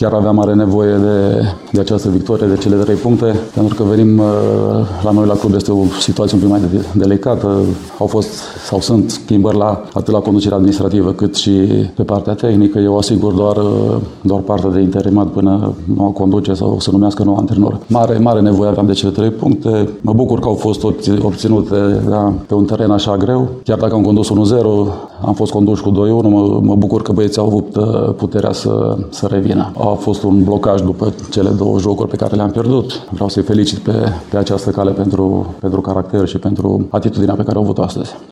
chiar aveam mare nevoie de această victorie, de cele 3 puncte, pentru că venim la noi la club, este o situație un pic mai delicată. Au fost sau sunt schimbări atât la conducerea administrativă cât și pe partea tehnică. Eu asigur doar partea de interimat până nu o conduce sau să numească nou antrenor. Mare nevoie aveam de cele 3 puncte. Mă bucur că au fost obținute pe un teren așa greu. Chiar dacă am condus 1-0, am fost conduși cu 2-1. Mă bucur că băieții au avut puterea să revină. A fost un blocaj după cele 2 jocuri pe care le-am pierdut. Vreau să-i felicit pe această cale pentru caracter și pentru atitudinea pe care au avut-o astăzi.